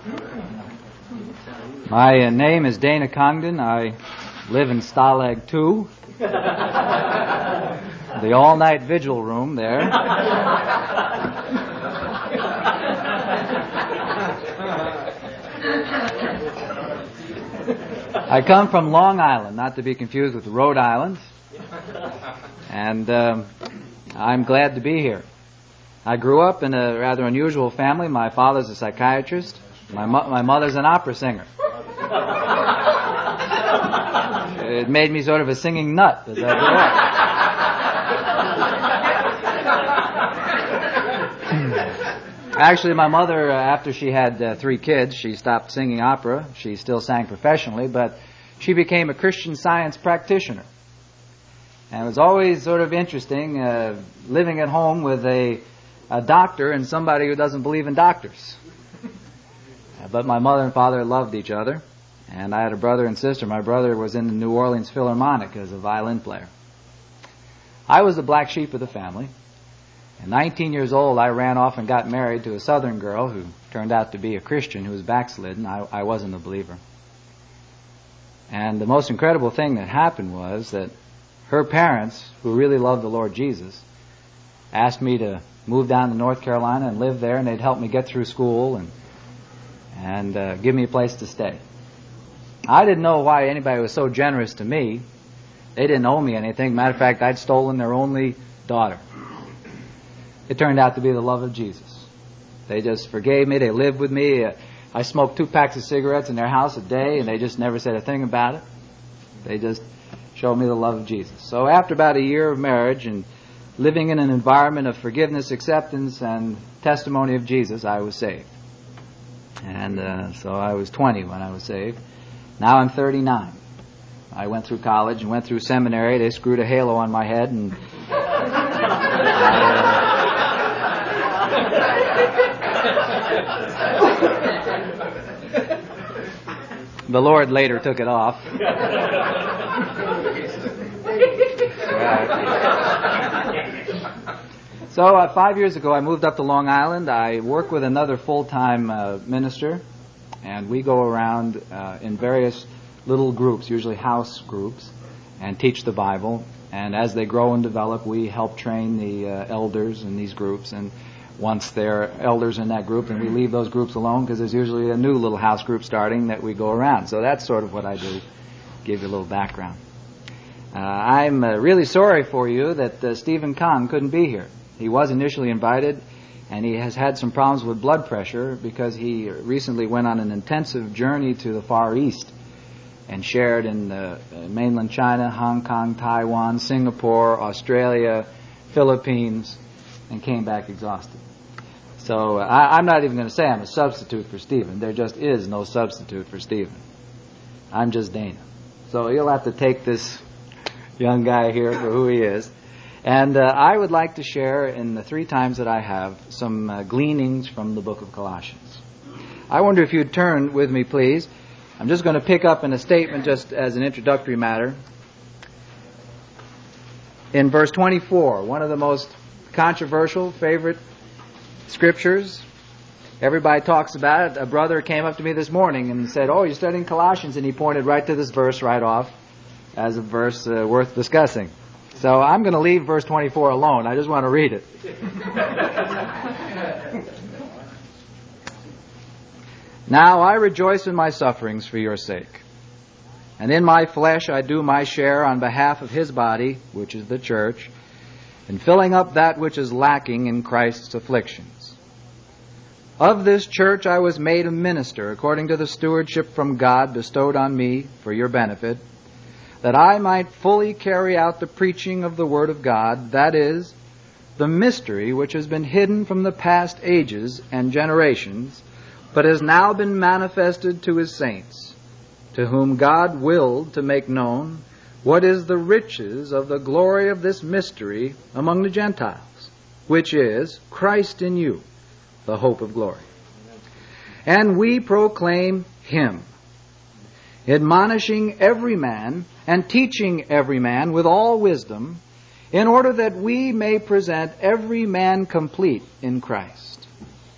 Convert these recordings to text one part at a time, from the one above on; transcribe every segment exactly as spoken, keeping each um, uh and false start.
My uh, name is Dana Congdon. I live in Stalag two, the all-night vigil room there. I come from Long Island, not to be confused with Rhode Island, and um, I'm glad to be here. I grew up in a rather unusual family. My father's a psychiatrist. My, mo- my mother's an opera singer. It made me sort of a singing nut as I grew up. Actually, my mother, uh, after she had uh, three kids, she stopped singing opera. She still sang professionally, but she became a Christian Science practitioner. And it was always sort of interesting uh, living at home with a, a doctor and somebody who doesn't believe in doctors. Uh, but my mother and father loved each other. And I had a brother and sister. My brother was in the New Orleans Philharmonic as a violin player. I was the black sheep of the family. At nineteen years old, I ran off and got married to a southern girl who turned out to be a Christian who was backslidden. I, I wasn't a believer. And the most incredible thing that happened was that her parents, who really loved the Lord Jesus, asked me to move down to North Carolina and live there, and they'd help me get through school and, and uh, give me a place to stay. I didn't know why anybody was so generous to me. They didn't owe me anything. Matter of fact, I'd stolen their only daughter. It turned out to be the love of Jesus. They just forgave me. They lived with me. I smoked two packs of cigarettes in their house a day, and they just never said a thing about it. They just showed me the love of Jesus. So after about a year of marriage and living in an environment of forgiveness, acceptance, and testimony of Jesus, I was saved. And uh, so I was twenty when I was saved. Now I'm thirty-nine. I went through college and went through seminary. They screwed a halo on my head, and I, uh, the Lord later took it off. So uh, five years ago, I moved up to Long Island. I work with another full-time uh, minister. And we go around uh, in various little groups, usually house groups, and teach the Bible. And as they grow and develop, we help train the uh, elders in these groups. And once they're elders in that group, then we leave those groups alone because there's usually a new little house group starting that we go around. So that's sort of what I do, give you a little background. Uh, I'm uh, really sorry for you that uh, Stephen Kong couldn't be here. He was initially invited. And he has had some problems with blood pressure because he recently went on an intensive journey to the Far East and shared in uh, mainland China, Hong Kong, Taiwan, Singapore, Australia, Philippines, and came back exhausted. So uh, I, I'm not even going to say I'm a substitute for Stephen. There just is no substitute for Stephen. I'm just Dana. So you'll have to take this young guy here for who he is. And uh, I would like to share in the three times that I have some uh, gleanings from the book of Colossians. I wonder if you'd turn with me, please. I'm just going to pick up in a statement just as an introductory matter. In verse twenty-four, one of the most controversial, favorite scriptures. Everybody talks about it. A brother came up to me this morning and said, "Oh, you're studying Colossians," and he pointed right to this verse right off as a verse uh, worth discussing. So I'm going to leave verse twenty-four alone. I just want to read it. Now I rejoice in my sufferings for your sake. And in my flesh I do my share on behalf of his body, which is the church, in filling up that which is lacking in Christ's afflictions. Of this church I was made a minister according to the stewardship from God bestowed on me for your benefit, that I might fully carry out the preaching of the Word of God, that is, the mystery which has been hidden from the past ages and generations, but has now been manifested to his saints, to whom God willed to make known what is the riches of the glory of this mystery among the Gentiles, which is Christ in you, the hope of glory. And we proclaim him, admonishing every man and teaching every man with all wisdom, in order that we may present every man complete in Christ.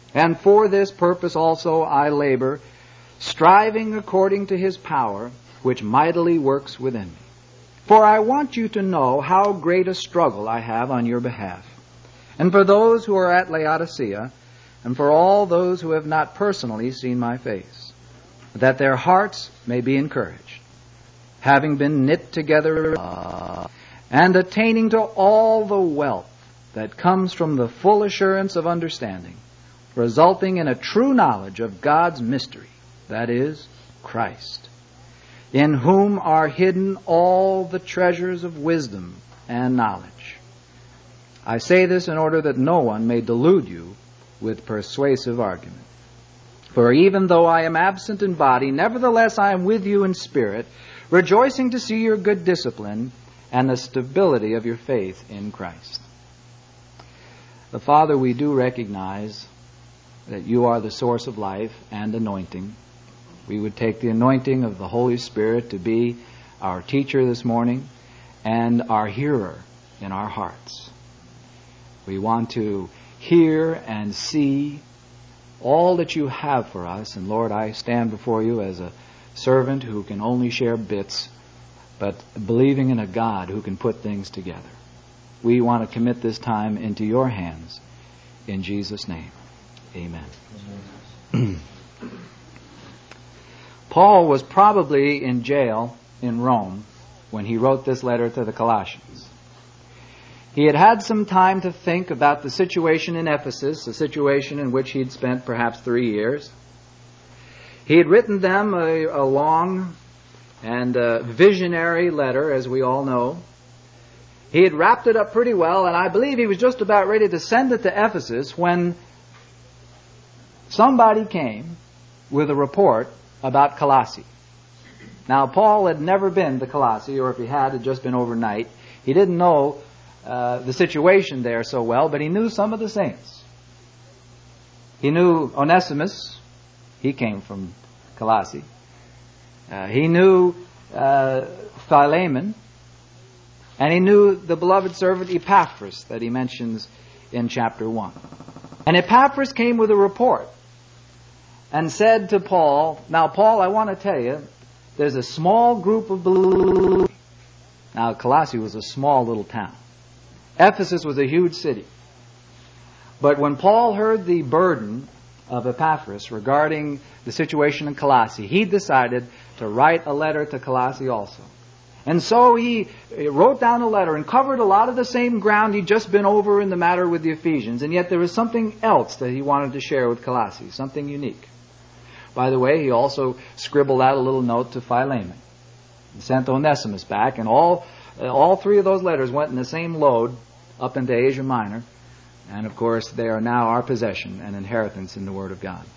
And for this purpose also I labor, striving according to His power, which mightily works within me. For I want you to know how great a struggle I have on your behalf, and for those who are at Laodicea, and for all those who have not personally seen my face, that their hearts may be encouraged, having been knit together and attaining to all the wealth that comes from the full assurance of understanding, resulting in a true knowledge of God's mystery, that is, Christ, in whom are hidden all the treasures of wisdom and knowledge. I say this in order that no one may delude you with persuasive argument. For even though I am absent in body, nevertheless I am with you in spirit, rejoicing to see your good discipline and the stability of your faith in Christ. The Father, we do recognize that you are the source of life and anointing. We would take the anointing of the Holy Spirit to be our teacher this morning and our hearer in our hearts. We want to hear and see all that you have for us. And Lord, I stand before you as a servant who can only share bits, but believing in a God who can put things together. We want to commit this time into your hands. In Jesus' name, amen. Amen. Paul was probably in jail in Rome when he wrote this letter to the Colossians. He had had some time to think about the situation in Ephesus, a situation in which he'd spent perhaps three years. He had written them a, a long and a visionary letter, as we all know. He had wrapped it up pretty well, and I believe he was just about ready to send it to Ephesus when somebody came with a report about Colossae. Now, Paul had never been to Colossae, or if he had, it had just been overnight. He didn't know uh, the situation there so well, but he knew some of the saints. He knew Onesimus. He came from Colossae. Uh, he knew uh, Philemon. And he knew the beloved servant Epaphras that he mentions in chapter one. And Epaphras came with a report and said to Paul, now, Paul, I want to tell you, there's a small group of believers. Now, Colossae was a small little town. Ephesus was a huge city. But when Paul heard the burden of Epaphras regarding the situation in Colossae, he decided to write a letter to Colossae also. And so he wrote down a letter and covered a lot of the same ground he'd just been over in the matter with the Ephesians. And yet there was something else that he wanted to share with Colossae, something unique. By the way, he also scribbled out a little note to Philemon. He sent Onesimus back, and all all three of those letters went in the same load up into Asia Minor. And of course, they are now our possession and inheritance in the Word of God.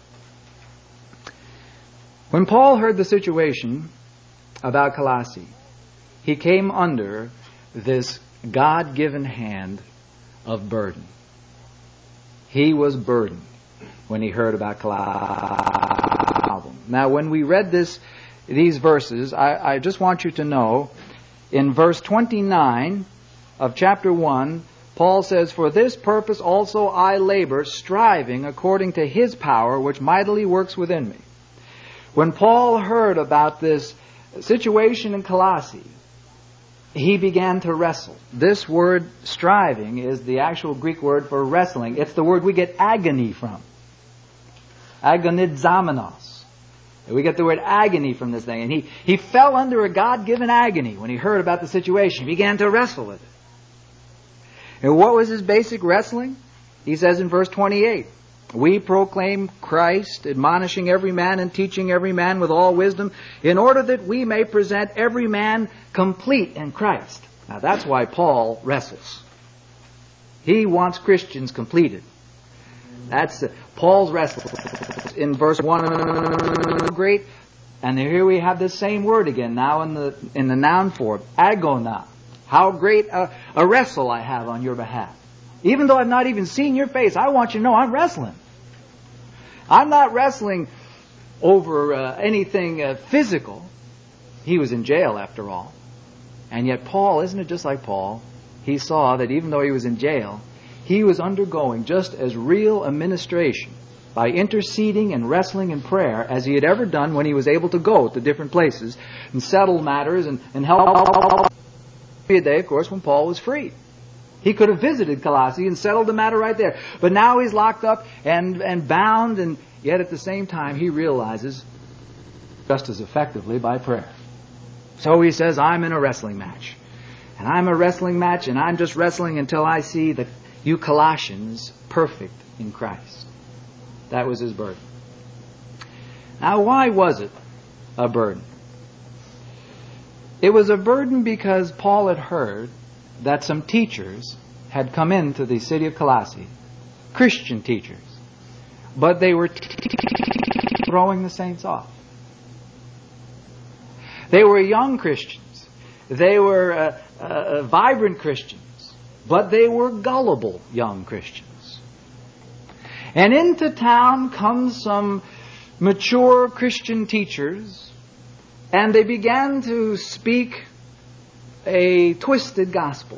When Paul heard the situation about Colossae, he came under this God-given hand of burden. He was burdened when he heard about Colossae. Now, when we read this, these verses, I, I just want you to know, in verse twenty-nine of chapter one, Paul says, for this purpose also I labor, striving according to His power, which mightily works within me. When Paul heard about this situation in Colossae, he began to wrestle. This word striving is the actual Greek word for wrestling. It's the word we get agony from. Agonizamenos. We get the word agony from this thing. And he, he fell under a God-given agony when he heard about the situation. He began to wrestle with it. And what was his basic wrestling? He says in verse twenty-eight, we proclaim Christ, admonishing every man and teaching every man with all wisdom, in order that we may present every man complete in Christ. Now that's why Paul wrestles. He wants Christians completed. That's uh, Paul's wrestle. In verse one, great, and here we have this same word again, now in the in the noun form, agona. How great a, a wrestle I have on your behalf. Even though I've not even seen your face, I want you to know I'm wrestling. I'm not wrestling over uh, anything uh, physical. He was in jail after all. And yet Paul, isn't it just like Paul? He saw that even though he was in jail, he was undergoing just as real a ministration by interceding and wrestling in prayer as he had ever done when he was able to go to different places and settle matters and, and help. A day, of course, when Paul was free. He could have visited Colossae and settled the matter right there. But now he's locked up and, and bound, and yet at the same time he realizes just as effectively by prayer. So he says, I'm in a wrestling match. And I'm a wrestling match, and I'm just wrestling until I see the, you Colossians perfect in Christ. That was his burden. Now, why was it a burden? It was a burden because Paul had heard that some teachers had come into the city of Colossae, Christian teachers, but they were throwing the saints off. They were young Christians. They were uh, uh, vibrant Christians, but they were gullible young Christians. And into town comes some mature Christian teachers, and they began to speak a twisted gospel.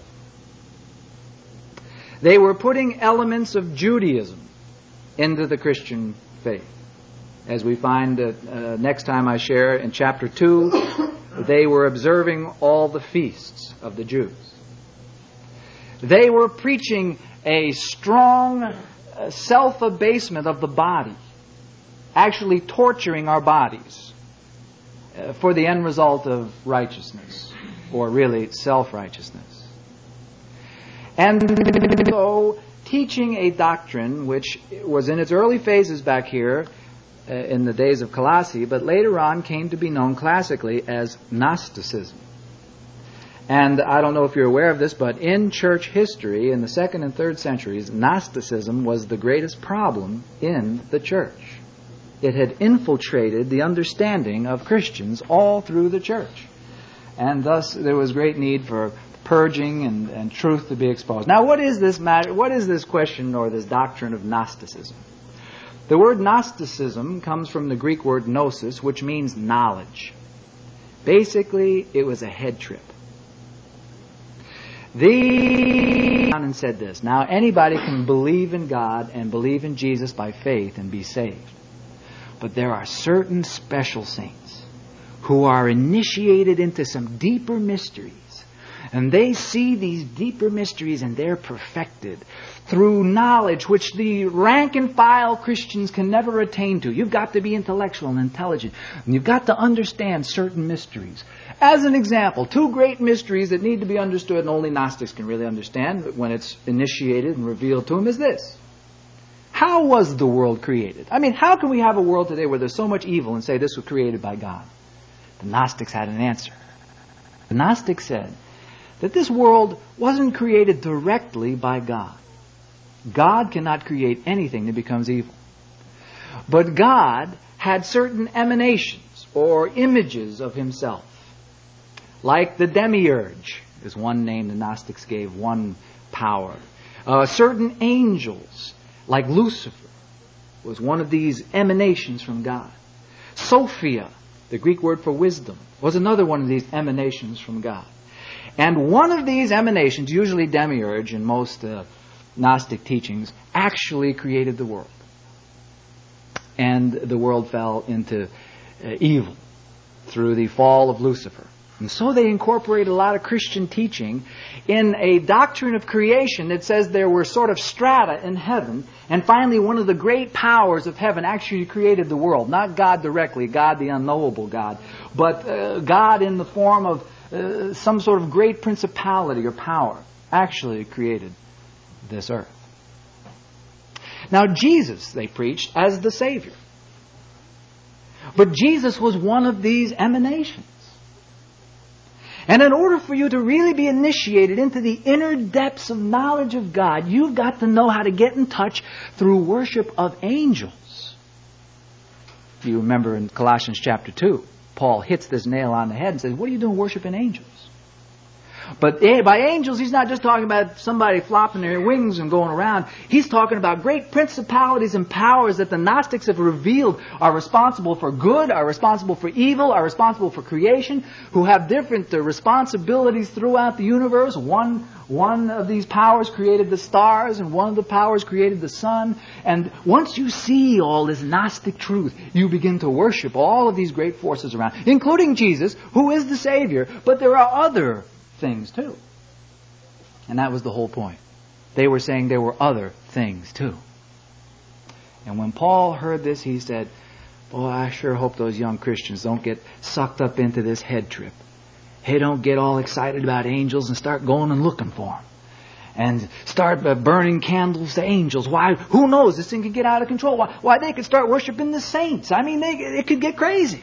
They were putting elements of Judaism into the Christian faith. As we find uh, uh, next time I share in chapter two, they were observing all the feasts of the Jews. They were preaching a strong uh, self-abasement of the body, actually torturing our bodies uh, for the end result of righteousness, or really self-righteousness. And so teaching a doctrine which was in its early phases back here uh, in the days of Colossae, but later on came to be known classically as Gnosticism. And I don't know if you're aware of this, but in church history, in the second and third centuries, Gnosticism was the greatest problem in the church. It had infiltrated the understanding of Christians all through the church. And thus there was great need for purging and, and truth to be exposed. Now, what is this matter? What is this question or this doctrine of Gnosticism? The word Gnosticism comes from the Greek word gnosis, which means knowledge. Basically, it was a head trip. The and said this. Now, anybody can believe in God and believe in Jesus by faith and be saved. But there are certain special saints who are initiated into some deeper mysteries. And they see these deeper mysteries and they're perfected through knowledge which the rank and file Christians can never attain to. You've got to be intellectual and intelligent. And you've got to understand certain mysteries. As an example, two great mysteries that need to be understood and only Gnostics can really understand when it's initiated and revealed to them is this. How was the world created? I mean, how can we have a world today where there's so much evil and say this was created by God? The Gnostics had an answer. The Gnostics said that this world wasn't created directly by God. God cannot create anything that becomes evil. But God had certain emanations or images of Himself. Like the demiurge is one name the Gnostics gave one power. Uh, certain angels, like Lucifer, was one of these emanations from God. Sophia, the Greek word for wisdom, was another one of these emanations from God. And one of these emanations, usually demiurge in most uh, Gnostic teachings, actually created the world. And the world fell into uh, evil through the fall of Lucifer. And so they incorporated a lot of Christian teaching in a doctrine of creation that says there were sort of strata in heaven, and finally one of the great powers of heaven actually created the world. Not God directly, God the unknowable God, but uh, God in the form of uh, some sort of great principality or power actually created this earth. Now Jesus, they preached, as the Savior. But Jesus was one of these emanations. And in order for you to really be initiated into the inner depths of knowledge of God, you've got to know how to get in touch through worship of angels. You remember in Colossians chapter two, Paul hits this nail on the head and says, what are you doing worshiping angels? But eh, by angels, he's not just talking about somebody flopping their wings and going around. He's talking about great principalities and powers that the Gnostics have revealed are responsible for good, are responsible for evil, are responsible for creation, who have different uh, responsibilities throughout the universe. One, one of these powers created the stars, and one of the powers created the sun. And once you see all this Gnostic truth, you begin to worship all of these great forces around, including Jesus, who is the Savior. But there are other things too. And that was the whole point. They were saying there were other things too. And when Paul heard this, he said, boy, I sure hope those young Christians don't get sucked up into this head trip. They don't get all excited about angels and start going and looking for them. And start burning candles to angels. Why? Who knows? This thing could get out of control. Why? Why they could start worshiping the saints. I mean, they, it could get crazy.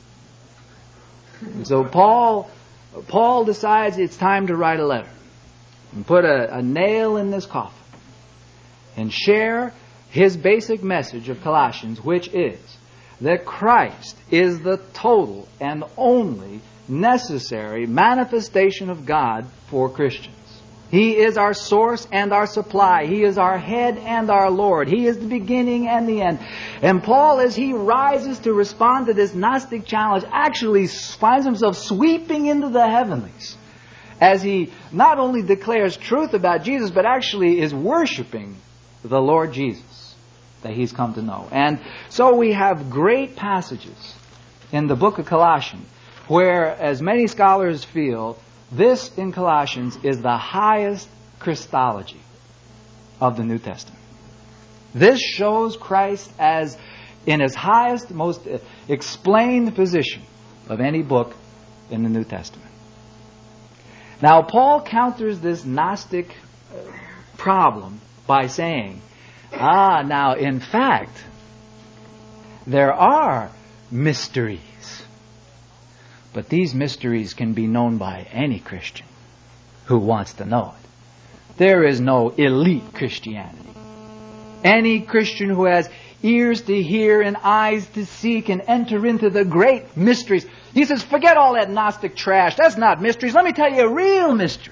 And so Paul... Paul decides it's time to write a letter and put a, a nail in this coffin and share his basic message of Colossians, which is that Christ is the total and only necessary manifestation of God for Christians. He is our source and our supply. He is our head and our Lord. He is the beginning and the end. And Paul, as he rises to respond to this Gnostic challenge, actually finds himself sweeping into the heavenlies as he not only declares truth about Jesus, but actually is worshiping the Lord Jesus that he's come to know. And so we have great passages in the book of Colossians where, as many scholars feel, this in Colossians is the highest Christology of the New Testament. This shows Christ as in his highest, most explained position of any book in the New Testament. Now, Paul counters this Gnostic problem by saying, ah, now, in fact, there are mysteries. But these mysteries can be known by any Christian who wants to know it. There is no elite Christianity. Any Christian who has ears to hear and eyes to see can enter into the great mysteries. He says, forget all that Gnostic trash. That's not mysteries. Let me tell you a real mystery.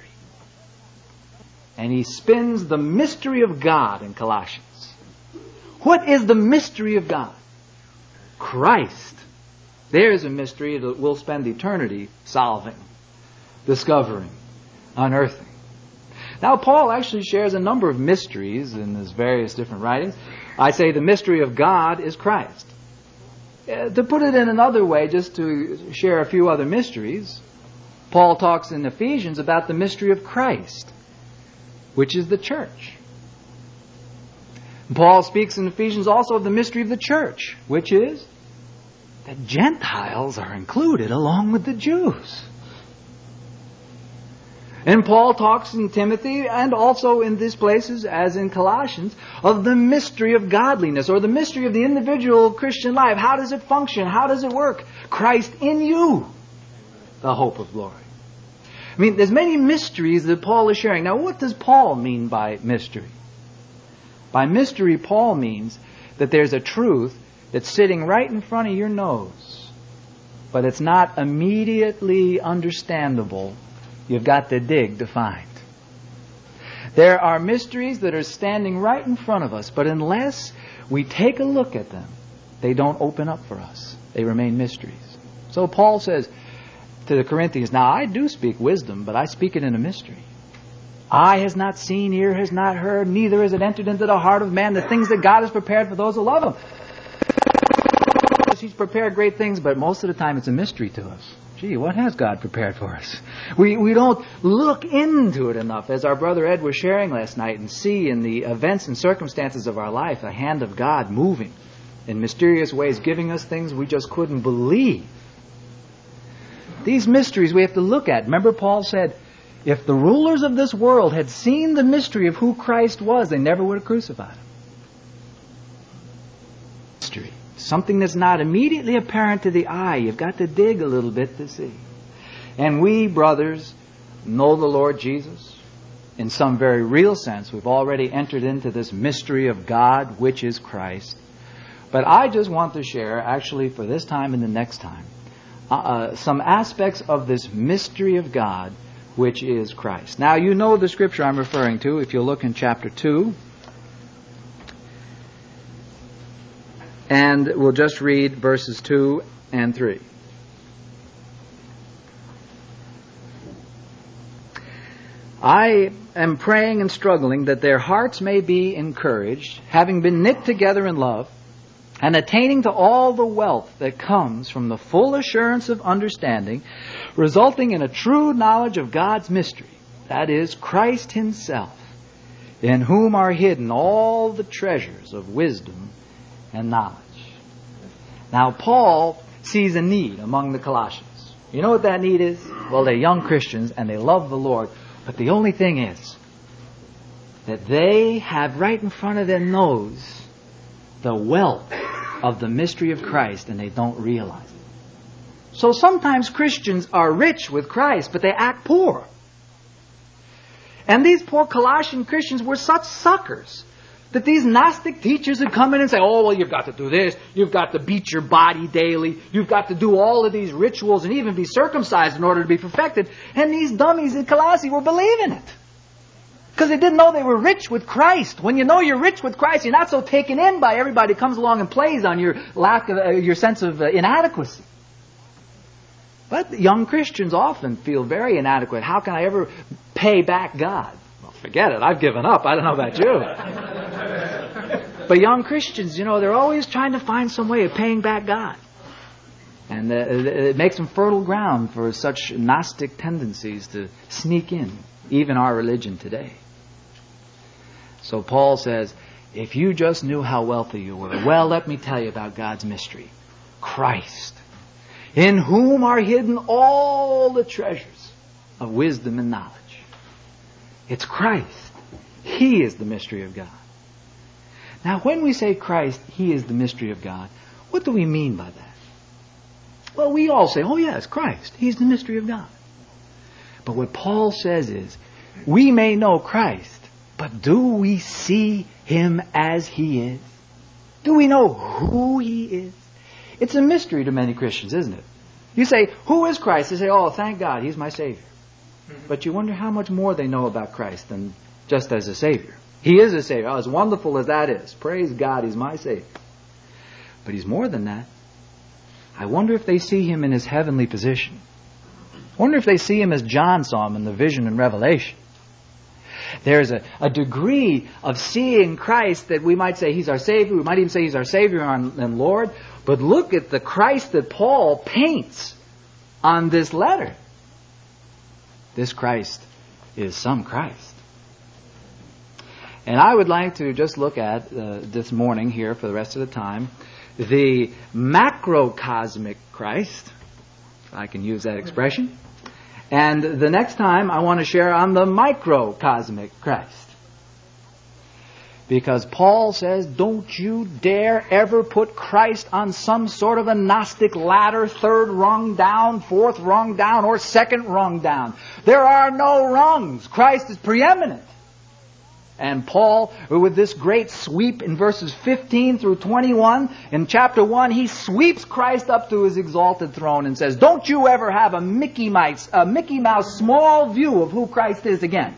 And he spins the mystery of God in Colossians. What is the mystery of God? Christ. There's a mystery that we'll spend eternity solving, discovering, unearthing. Now, Paul actually shares a number of mysteries in his various different writings. I say the mystery of God is Christ. Uh, to put it in another way, just to share a few other mysteries, Paul talks in Ephesians about the mystery of Christ, which is the church. Paul speaks in Ephesians also of the mystery of the church, which is that Gentiles are included along with the Jews. And Paul talks in Timothy and also in these places, as in Colossians, of the mystery of godliness or the mystery of the individual Christian life. How does it function? How does it work? Christ in you, the hope of glory. I mean, there's many mysteries that Paul is sharing. Now, what does Paul mean by mystery? By mystery, Paul means that there's a truth that's sitting right in front of your nose, but it's not immediately understandable. You've got to dig to find. There are mysteries that are standing right in front of us, but unless we take a look at them, they don't open up for us. They remain mysteries. So Paul says to the Corinthians, now I do speak wisdom, but I speak it in a mystery. Eye has not seen, ear has not heard, neither has it entered into the heart of man the things that God has prepared for those who love Him. He's prepared great things, but most of the time it's a mystery to us. Gee, what has God prepared for us? We we don't look into it enough, as our brother Ed was sharing last night, and see in the events and circumstances of our life the hand of God moving in mysterious ways, giving us things we just couldn't believe. These mysteries we have to look at. Remember, Paul said, if the rulers of this world had seen the mystery of who Christ was, they never would have crucified Him. Mystery. Something that's not immediately apparent to the eye. You've got to dig a little bit to see. And we, brothers, know the Lord Jesus. In some very real sense, we've already entered into this mystery of God, which is Christ. But I just want to share, actually for this time and the next time, uh, uh, some aspects of this mystery of God which is Christ. Now you know the scripture I'm referring to if you look in chapter two. And we'll just read verses two and three. I am praying and struggling that their hearts may be encouraged, having been knit together in love, and attaining to all the wealth that comes from the full assurance of understanding, resulting in a true knowledge of God's mystery, that is, Christ Himself, in whom are hidden all the treasures of wisdom and knowledge. Now, Paul sees a need among the Colossians. You know what that need is? Well, they're young Christians and they love the Lord. But the only thing is that they have right in front of their nose the wealth of the mystery of Christ, and they don't realize it. So sometimes Christians are rich with Christ, but they act poor. And these poor Colossian Christians were such suckers that these Gnostic teachers would come in and say, oh, well, you've got to do this. You've got to beat your body daily. You've got to do all of these rituals and even be circumcised in order to be perfected. And these dummies in Colossae were believing it. Because they didn't know they were rich with Christ. When you know you're rich with Christ, you're not so taken in by everybody who comes along and plays on your lack of, uh, your sense of uh, inadequacy. But young Christians often feel very inadequate. How can I ever pay back God? Well, forget it. I've given up. I don't know about you. But young Christians, you know, they're always trying to find some way of paying back God. And uh, it makes them fertile ground for such Gnostic tendencies to sneak in, even our religion today. So Paul says, if you just knew how wealthy you were, well, let me tell you about God's mystery. Christ, in whom are hidden all the treasures of wisdom and knowledge. It's Christ. He is the mystery of God. Now, when we say Christ, He is the mystery of God, what do we mean by that? Well, we all say, oh yes, Christ, He's the mystery of God. But what Paul says is, we may know Christ, but do we see Him as He is? Do we know who He is? It's a mystery to many Christians, isn't it? You say, who is Christ? They say, oh, thank God, He's my Savior. But you wonder how much more they know about Christ than just as a Savior. He is a Savior. Oh, as wonderful as that is. Praise God, He's my Savior. But He's more than that. I wonder if they see Him in His heavenly position. I wonder if they see Him as John saw Him in the vision and Revelation. There's a, a degree of seeing Christ that we might say He's our Savior. We might even say He's our Savior and, and Lord. But look at the Christ that Paul paints on this letter. This Christ is some Christ. And I would like to just look at uh, this morning here for the rest of the time, the macrocosmic Christ, if I can use that expression. And the next time I want to share on the microcosmic Christ. Because Paul says, don't you dare ever put Christ on some sort of a Gnostic ladder, third rung down, fourth rung down, or second rung down. There are no rungs. Christ is preeminent. And Paul, with this great sweep in verses fifteen through twenty-one, in chapter one, he sweeps Christ up to His exalted throne and says, don't you ever have a Mickey Mouse, a Mickey Mouse small view of who Christ is again.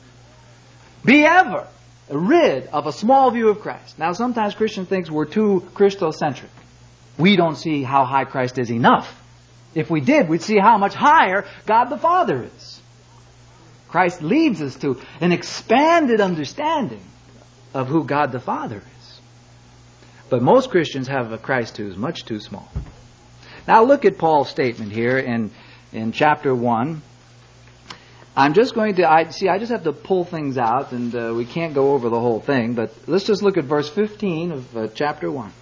Be ever rid of a small view of Christ. Now, sometimes Christians think we're too Christocentric. We don't see how high Christ is enough. If we did, we'd see how much higher God the Father is. Christ leads us to an expanded understanding of who God the Father is. But most Christians have a Christ who is much too small. Now look at Paul's statement here in, in chapter one. I'm just going to, I see, I just have to pull things out, and uh, we can't go over the whole thing, but let's just look at verse fifteen of uh, chapter one.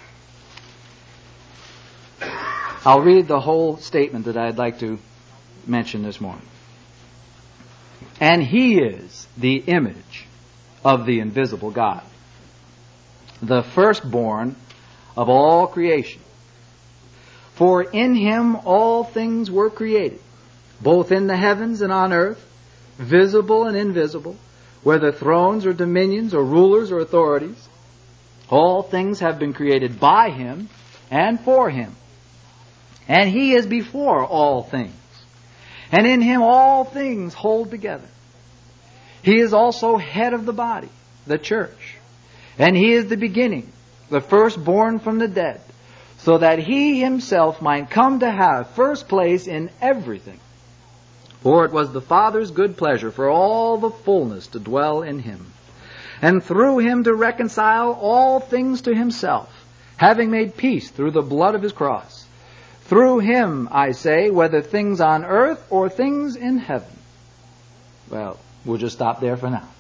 I'll read the whole statement that I'd like to mention this morning. And He is the image of the invisible God, the firstborn of all creation. For in Him all things were created, both in the heavens and on earth, visible and invisible, whether thrones or dominions or rulers or authorities. All things have been created by Him and for Him. And He is before all things. And in Him all things hold together. He is also head of the body, the church. And He is the beginning, the firstborn from the dead, so that He Himself might come to have first place in everything. For it was the Father's good pleasure for all the fullness to dwell in Him, and through Him to reconcile all things to Himself, having made peace through the blood of His cross. Through Him, I say, whether things on earth or things in heaven. Well, we'll just stop there for now.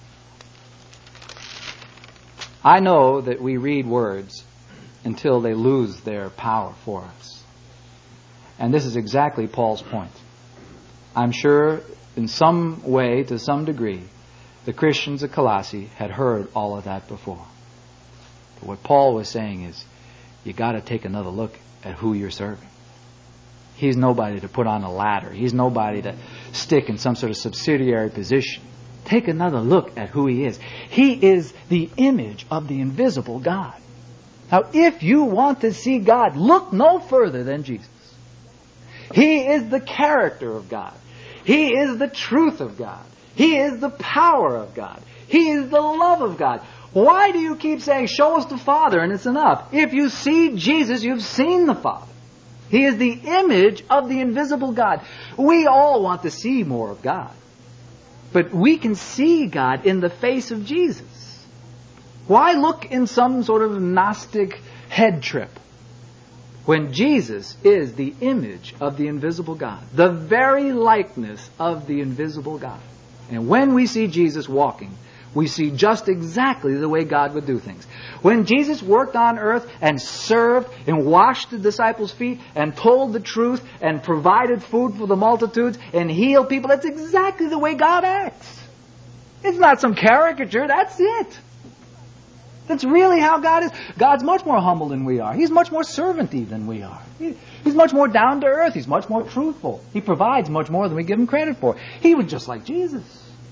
I know that we read words until they lose their power for us. And this is exactly Paul's point. I'm sure in some way, to some degree, the Christians of Colossae had heard all of that before. But what Paul was saying is, you got to take another look at who you're serving. He's nobody to put on a ladder. He's nobody to stick in some sort of subsidiary position. Take another look at who He is. He is the image of the invisible God. Now, if you want to see God, look no further than Jesus. He is the character of God. He is the truth of God. He is the power of God. He is the love of God. Why do you keep saying, show us the Father and it's enough? If you see Jesus, you've seen the Father. He is the image of the invisible God. We all want to see more of God. But we can see God in the face of Jesus. Why look in some sort of Gnostic head trip when Jesus is the image of the invisible God, the very likeness of the invisible God? And when we see Jesus walking, we see just exactly the way God would do things. When Jesus worked on earth and served and washed the disciples' feet and told the truth and provided food for the multitudes and healed people, that's exactly the way God acts. It's not some caricature, that's it. That's really how God is. God's much more humble than we are. He's much more servant-y than we are. He, he's much more down to earth. He's much more truthful. He provides much more than we give Him credit for. He was just like Jesus.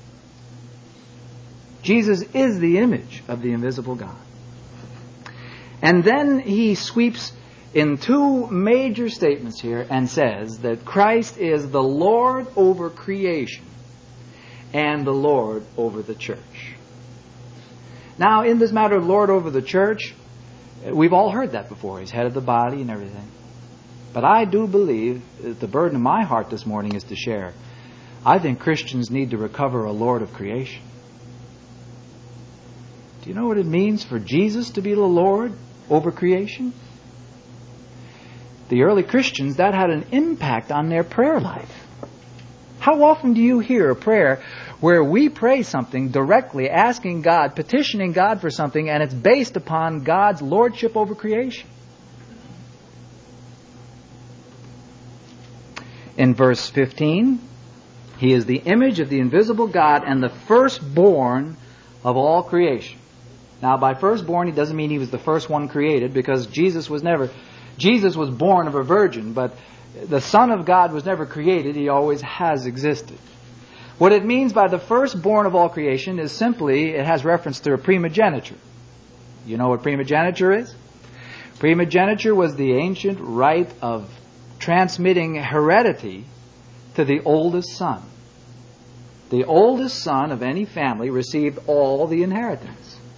Jesus is the image of the invisible God. And then he sweeps in two major statements here and says that Christ is the Lord over creation and the Lord over the church. Now, in this matter of Lord over the church, we've all heard that before. He's head of the body and everything. But I do believe that the burden of my heart this morning is to share. I think Christians need to recover a Lord of creation. Do you know what it means for Jesus to be the Lord over creation? The early Christians, that had an impact on their prayer life. How often do you hear a prayer where we pray something directly, asking God, petitioning God for something, and it's based upon God's lordship over creation? In verse fifteen, He is the image of the invisible God and the firstborn of all creation. Now, by firstborn, He doesn't mean He was the first one created, because Jesus was never, Jesus was born of a virgin, but the Son of God was never created. He always has existed. What it means by the firstborn of all creation is simply, it has reference to a primogeniture. You know what primogeniture is? Primogeniture was the ancient right of transmitting heredity to the oldest son. The oldest son of any family received all the inheritance.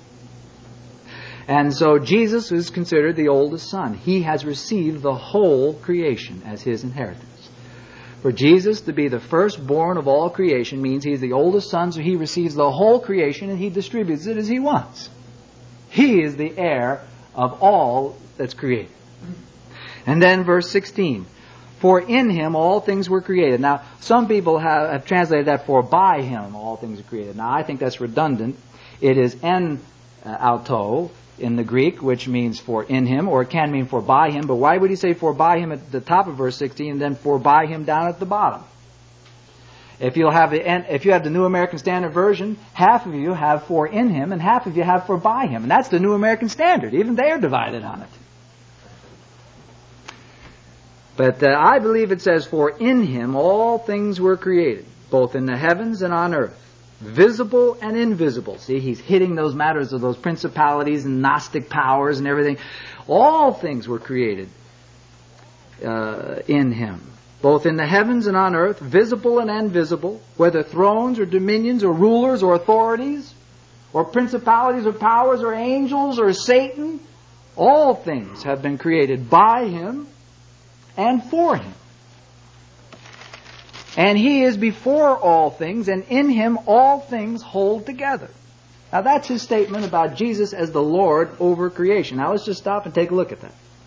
And so Jesus is considered the oldest son. He has received the whole creation as His inheritance. For Jesus to be the firstborn of all creation means He's the oldest son, so He receives the whole creation and He distributes it as He wants. He is the heir of all that's created. And then verse sixteen. For in Him all things were created. Now, some people have, have translated that for by Him all things are created. Now, I think that's redundant. It is en auto in the Greek, which means for in Him, or it can mean for by Him. But why would He say for by Him at the top of verse sixteen and then for by Him down at the bottom? If you'll have the, if you have the New American Standard Version, half of you have for in Him and half of you have for by Him. And that's the New American Standard. Even they are divided on it. But uh, I believe it says, for in Him all things were created, both in the heavens and on earth, visible and invisible. See, he's hitting those matters of those principalities and Gnostic powers and everything. All things were created uh, in Him, both in the heavens and on earth, visible and invisible, whether thrones or dominions or rulers or authorities, or principalities or powers or angels or Satan, all things have been created by Him and for Him. And He is before all things, and in Him all things hold together. Now that's His statement about Jesus as the Lord over creation. Now let's just stop and take a look at that.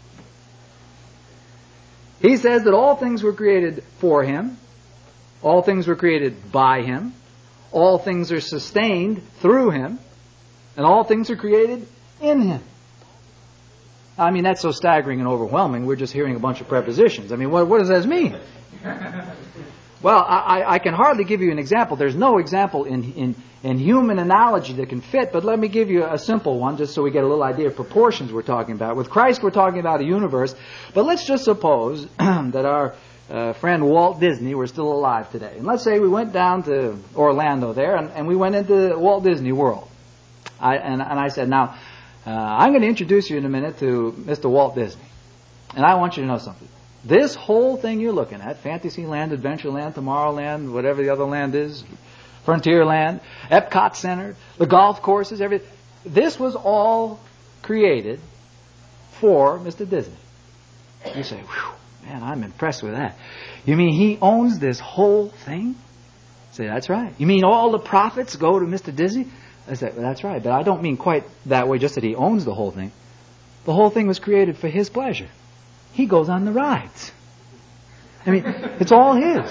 He says that all things were created for Him, all things were created by Him, all things are sustained through Him, and all things are created in Him. I mean, that's so staggering and overwhelming, we're just hearing a bunch of prepositions. I mean, what, what does that mean? Well, I, I can hardly give you an example. There's no example in, in, in human analogy that can fit, but let me give you a simple one just so we get a little idea of proportions we're talking about. With Christ, we're talking about a universe, but let's just suppose that our uh, friend Walt Disney were still alive today. And let's say we went down to Orlando there, and, and we went into Walt Disney World. I, and, and I said, now, uh, I'm going to introduce you in a minute to Mister Walt Disney. And I want you to know something. This whole thing you're looking at, Fantasyland, Adventureland, Tomorrowland, whatever the other land is, Frontierland, Epcot Center, the golf courses, everything, this was all created for Mister Disney. You say, whew, man, I'm impressed with that. You mean he owns this whole thing? I say, that's right. You mean all the profits go to Mister Disney? I said, well, that's right, but I don't mean quite that way, just that he owns the whole thing. The whole thing was created for his pleasure. He goes on the rides. I mean, it's all his.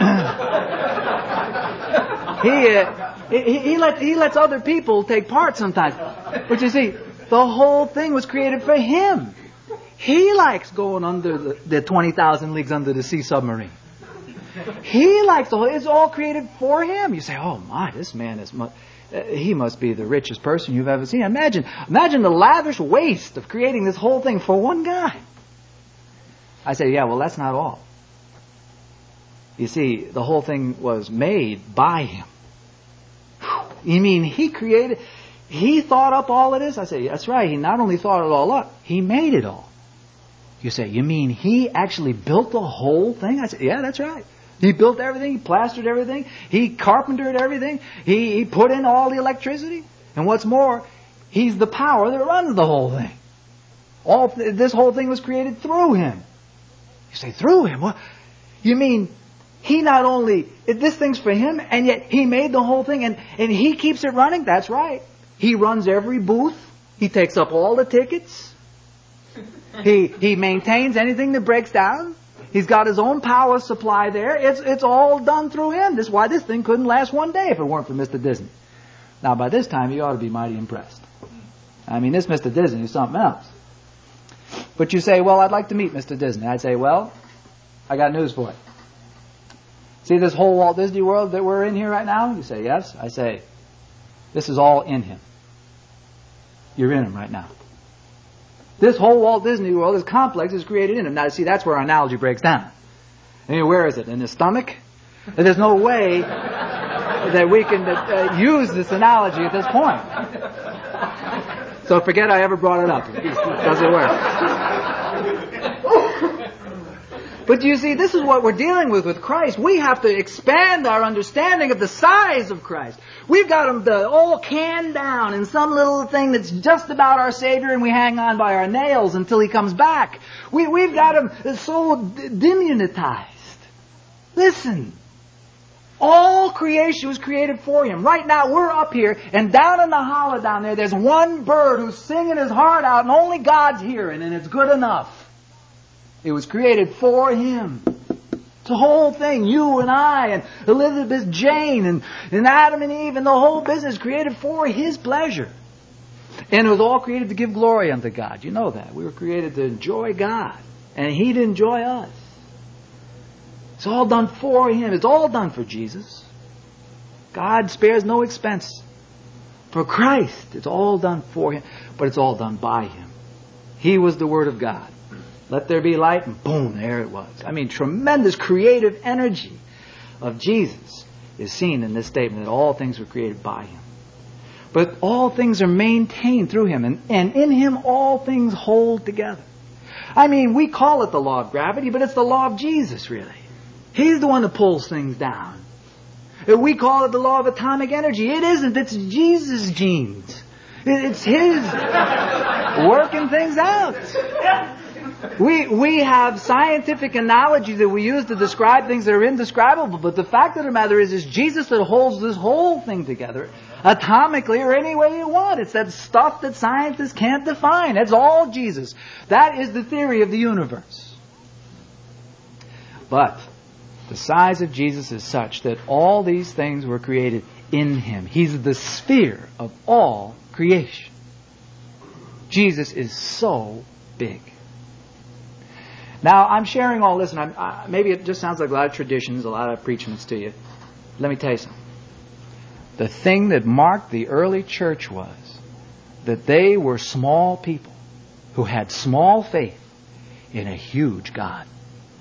he, uh, he he lets he lets other people take part sometimes. But you see, the whole thing was created for him. He likes going under the, the twenty thousand leagues under the sea submarine. He likes the whole. It's all created for him. You say, oh my, this man is. Mu- uh, he must be the richest person you've ever seen. Imagine, imagine the lavish waste of creating this whole thing for one guy. I say, yeah, well, that's not all. You see, the whole thing was made by Him. Whew. You mean He created, He thought up all of this? I say, that's right. He not only thought it all up, He made it all. You say, you mean He actually built the whole thing? I say, yeah, that's right. He built everything. He plastered everything. He carpentered everything. He, he put in all the electricity. And what's more, He's the power that runs the whole thing. All this whole thing was created through Him. You say, through Him? What? You mean He not only, this thing's for Him, and yet He made the whole thing, and, and He keeps it running? That's right. He runs every booth. He takes up all the tickets. He he maintains anything that breaks down. He's got His own power supply there. It's it's all done through Him. This is why this thing couldn't last one day if it weren't for Mister Disney. Now, by this time, you ought to be mighty impressed. I mean, this Mister Disney is something else. But you say, well, I'd like to meet Mister Disney. I'd say, well, I got news for you. See this whole Walt Disney World that we're in here right now? You say, yes. I say, this is all in Him. You're in Him right now. This whole Walt Disney World, this complex, is created in Him. Now, see, that's where our analogy breaks down. I mean, where is it? In His stomach? There's no way that we can uh, use this analogy at this point. So forget I ever brought it up. It doesn't work. But you see, this is what we're dealing with with Christ. We have to expand our understanding of the size of Christ. We've got Him the, all canned down in some little thing that's just about our Savior, and we hang on by our nails until He comes back. We, we've got Him so diminutized. Listen. All creation was created for Him. Right now we're up here, and down in the hollow down there, there's one bird who's singing his heart out, and only God's hearing, and it's good enough. It was created for Him. It's the whole thing. You and I, and Elizabeth Jane, and, and Adam and Eve, and the whole business created for His pleasure. And it was all created to give glory unto God. You know that. We were created to enjoy God, and He'd enjoy us. It's all done for Him. It's all done for Jesus. God spares no expense. For Christ, it's all done for Him, but it's all done by Him. He was the Word of God. Let there be light, and boom, there it was. I mean, tremendous creative energy of Jesus is seen in this statement that all things were created by Him. But all things are maintained through Him, and, and in Him all things hold together. I mean, we call it the law of gravity, but it's the law of Jesus, really. He's the one that pulls things down. We call it the law of atomic energy. It isn't. It's Jesus' genes. It's His working things out. We we have scientific analogies that we use to describe things that are indescribable, but the fact of the matter is, it's Jesus that holds this whole thing together, atomically or any way you want. It's that stuff that scientists can't define. That's all Jesus. That is the theory of the universe. But the size of Jesus is such that all these things were created in Him. He's the sphere of all creation. Jesus is so big. Now, I'm sharing all this, and I'm, uh, maybe it just sounds like a lot of traditions, a lot of preachments to you. Let me tell you something. The thing that marked the early church was that they were small people who had small faith in a huge God.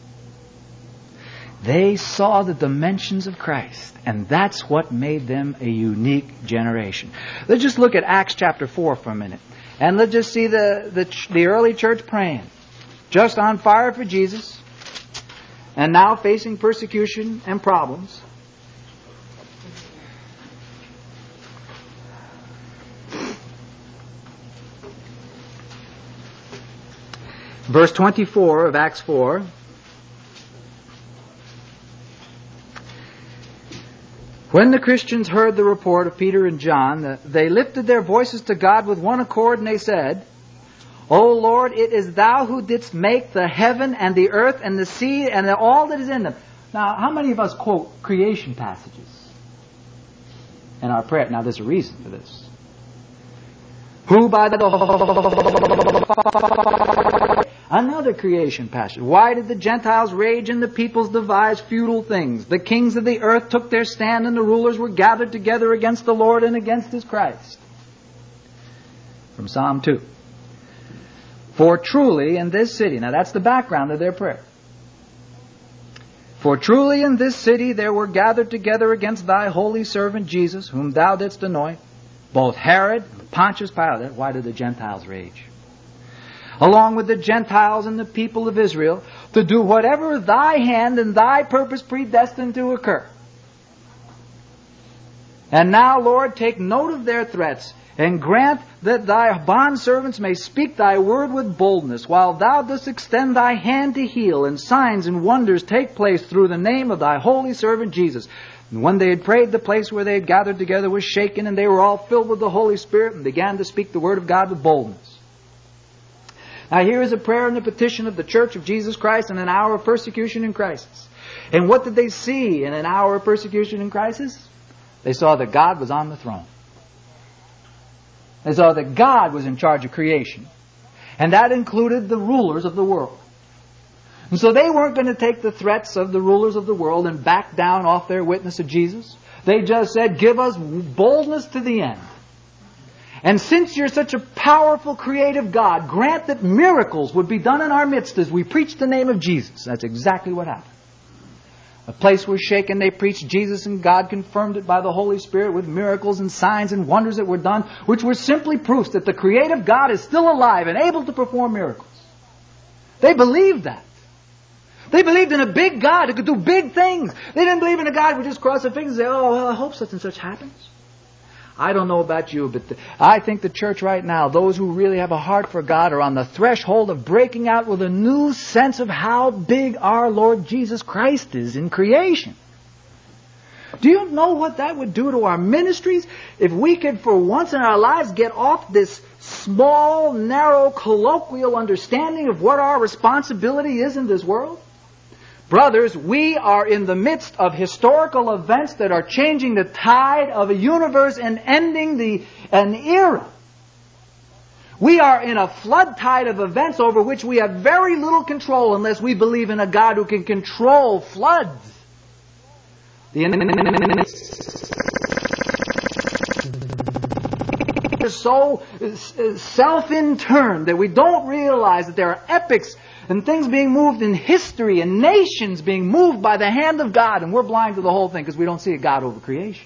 They saw the dimensions of Christ, and that's what made them a unique generation. Let's just look at Acts chapter four for a minute, and let's just see the, the, the early church praying. Just on fire for Jesus, and now facing persecution and problems. Verse twenty-four of Acts four. When the Christians heard the report of Peter and John, they lifted their voices to God with one accord, and they said, O Lord, it is Thou who didst make the heaven and the earth and the sea and all that is in them. Now, how many of us quote creation passages in our prayer? Now, there's a reason for this. Who by the... Another creation passage. Why did the Gentiles rage and the peoples devise futile things? The kings of the earth took their stand and the rulers were gathered together against the Lord and against His Christ. From Psalm two. For truly in this city, now that's the background of their prayer. For truly in this city there were gathered together against Thy holy servant Jesus, whom Thou didst anoint, both Herod and Pontius Pilate. Why did the Gentiles rage? Along with the Gentiles and the people of Israel, to do whatever Thy hand and Thy purpose predestined to occur. And now, Lord, take note of their threats, and grant that Thy bondservants may speak Thy word with boldness, while Thou dost extend Thy hand to heal, and signs and wonders take place through the name of Thy holy servant Jesus. And when they had prayed, the place where they had gathered together was shaken, and they were all filled with the Holy Spirit, and began to speak the word of God with boldness. Now here is a prayer and a petition of the Church of Jesus Christ in an hour of persecution and crisis. And what did they see in an hour of persecution and crisis? They saw that God was on the throne. They saw that God was in charge of creation. And that included the rulers of the world. And so they weren't going to take the threats of the rulers of the world and back down off their witness of Jesus. They just said, give us boldness to the end. And since You're such a powerful, creative God, grant that miracles would be done in our midst as we preach the name of Jesus. That's exactly what happened. A place was shaken, they preached Jesus, and God confirmed it by the Holy Spirit with miracles and signs and wonders that were done, which were simply proofs that the creative God is still alive and able to perform miracles. They believed that. They believed in a big God who could do big things. They didn't believe in a God who would just cross their fingers and say, oh, well, I hope such and such happens. I don't know about you, but the, I think the church right now, those who really have a heart for God, are on the threshold of breaking out with a new sense of how big our Lord Jesus Christ is in creation. Do you know what that would do to our ministries? If we could, for once in our lives, get off this small, narrow, colloquial understanding of what our responsibility is in this world? Brothers, we are in the midst of historical events that are changing the tide of a universe and ending the an era. We are in a flood tide of events over which we have very little control unless we believe in a God who can control floods. The is so self-interned that we don't realize that there are epics and things being moved in history and nations being moved by the hand of God, and we're blind to the whole thing because we don't see a God over creation.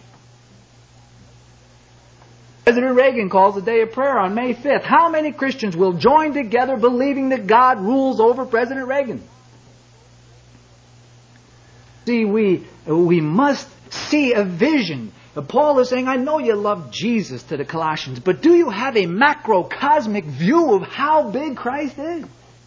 President Reagan calls a day of prayer on May fifth. How many Christians will join together believing that God rules over President Reagan? See, we, we must see a vision. Paul is saying, I know you love Jesus to the Colossians, but do you have a macrocosmic view of how big Christ is?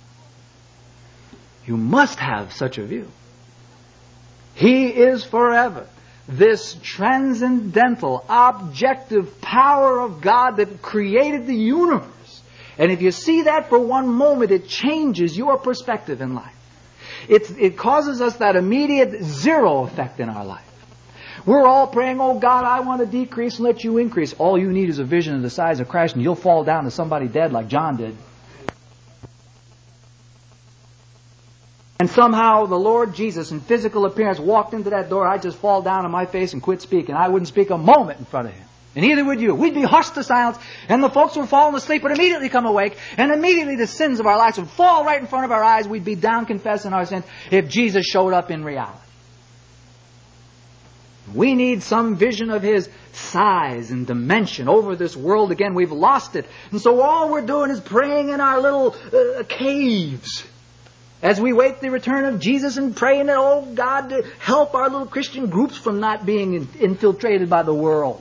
You must have such a view. He is forever. This transcendental, objective power of God that created the universe. And if you see that for one moment, it changes your perspective in life. It, it causes us that immediate zero effect in our life. We're all praying, oh God, I want to decrease and let you increase. All you need is a vision of the size of Christ and you'll fall down to somebody dead like John did. And somehow the Lord Jesus in physical appearance walked into that door, I'd just fall down on my face and quit speaking. I wouldn't speak a moment in front of Him. And neither would you. We'd be hushed to silence, and the folks would fall asleep would immediately come awake, and immediately the sins of our lives would fall right in front of our eyes. We'd be down confessing our sins if Jesus showed up in reality. We need some vision of His size and dimension over this world. Again, we've lost it. And so all we're doing is praying in our little uh, caves as we wait the return of Jesus and praying that, oh God, to help our little Christian groups from not being infiltrated by the world.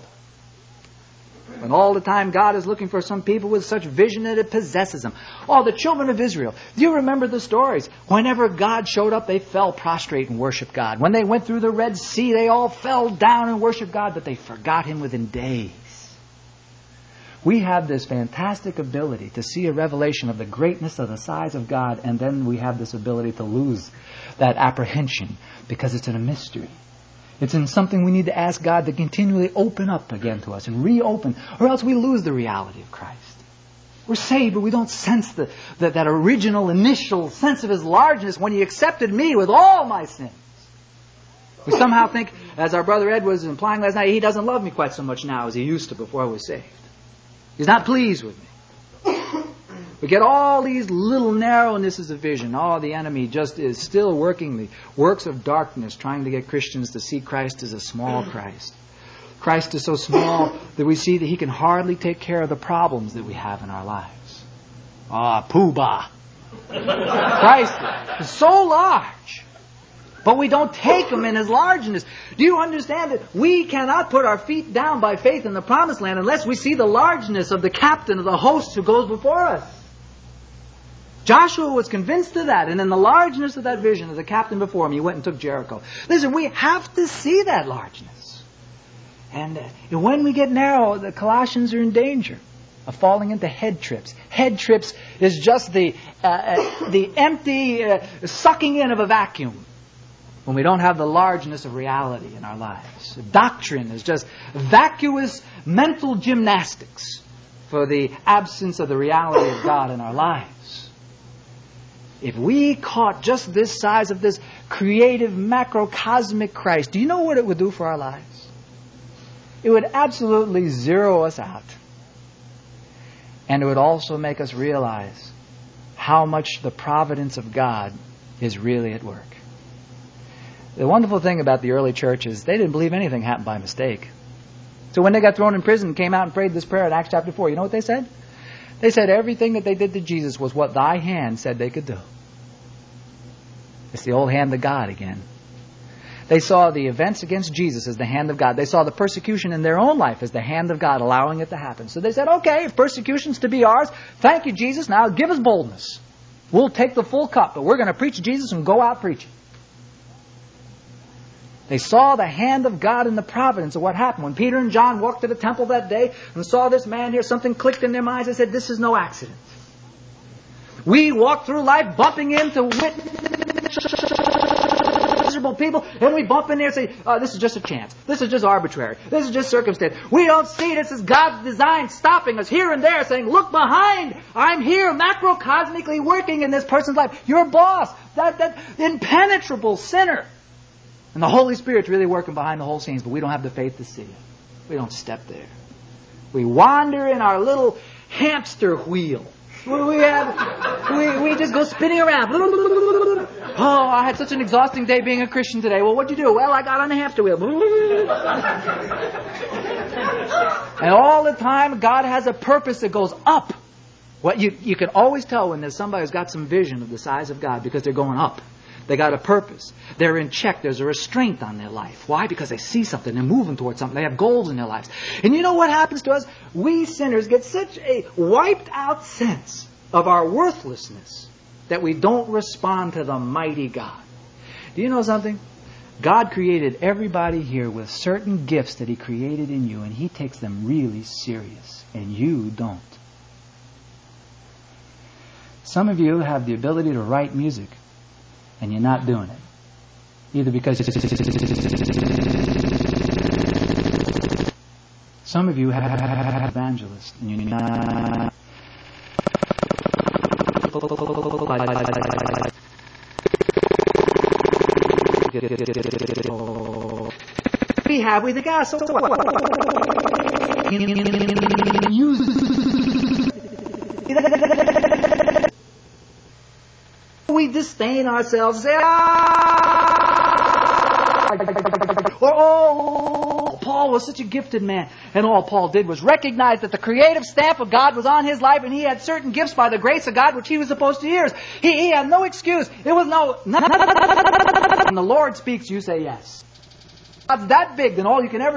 And all the time God is looking for some people with such vision that it possesses them. Oh, the children of Israel. Do you remember the stories? Whenever God showed up, they fell prostrate and worshiped God. When they went through the Red Sea, they all fell down and worshiped God, but they forgot Him within days. We have this fantastic ability to see a revelation of the greatness of the size of God, and then we have this ability to lose that apprehension because it's in a mystery. It's in something we need to ask God to continually open up again to us and reopen, or else we lose the reality of Christ. We're saved, but we don't sense the, the, that original, initial sense of His largeness when He accepted me with all my sins. We somehow think, as our brother Ed was implying last night, He doesn't love me quite so much now as He used to before I was saved. He's not pleased with me. We get all these little narrownesses of vision. Oh, the enemy just is still working the works of darkness, trying to get Christians to see Christ as a small Christ. Christ is so small that we see that He can hardly take care of the problems that we have in our lives. Ah, poobah. Christ is so large. But we don't take Him in His largeness. Do you understand that we cannot put our feet down by faith in the promised land unless we see the largeness of the captain of the host who goes before us? Joshua was convinced of that, and in the largeness of that vision of the captain before him, he went and took Jericho. Listen, we have to see that largeness. And, uh, and when we get narrow, the Colossians are in danger of falling into head trips. Head trips is just the, uh, uh, the empty uh, sucking in of a vacuum when we don't have the largeness of reality in our lives. Doctrine is just vacuous mental gymnastics for the absence of the reality of God in our lives. If we caught just this size of this creative macrocosmic Christ, do you know what it would do for our lives? It would absolutely zero us out. And it would also make us realize how much the providence of God is really at work. The wonderful thing about the early church is they didn't believe anything happened by mistake. So when they got thrown in prison and came out and prayed this prayer in Acts chapter four, you know what they said? They said everything that they did to Jesus was what thy hand said they could do. It's the old hand of God again. They saw the events against Jesus as the hand of God. They saw the persecution in their own life as the hand of God allowing it to happen. So they said, okay, if persecution's to be ours, thank you, Jesus. Now give us boldness. We'll take the full cup, but we're going to preach Jesus and go out preaching. They saw the hand of God in the providence of what happened. When Peter and John walked to the temple that day and saw this man here, something clicked in their minds. They said, this is no accident. We walk through life bumping into miserable people, and we bump in there and say, oh, this is just a chance. This is just arbitrary. This is just circumstance. We don't see this as God's design stopping us here and there saying, look behind. I'm here macrocosmically working in this person's life. Your boss, that, that impenetrable sinner. And the Holy Spirit's really working behind the whole scenes, but we don't have the faith to see it. We don't step there. We wander in our little hamster wheel. We have, we, we just go spinning around. Oh, I had such an exhausting day being a Christian today. Well, what'd you do? Well, I got on a hamster wheel. And all the time, God has a purpose that goes up. What you, you can always tell when there's somebody who's got some vision of the size of God because they're going up. They got a purpose. They're in check. There's a restraint on their life. Why? Because they see something. They're moving towards something. They have goals in their lives. And you know what happens to us? We sinners get such a wiped out sense of our worthlessness that we don't respond to the mighty God. Do you know something? God created everybody here with certain gifts that He created in you, and He takes them really serious, and you don't. Some of you have the ability to write music, and you're not doing it. Either because some of you have evangelists, and you're not. We have with the gospel. We disdain ourselves. Say, ah! Or, oh, Paul was such a gifted man. And all Paul did was recognize that the creative stamp of God was on his life, and he had certain gifts by the grace of God which he was supposed to use. He, he had no excuse. It was no... When the Lord speaks, you say yes. God's that big, then all you can ever...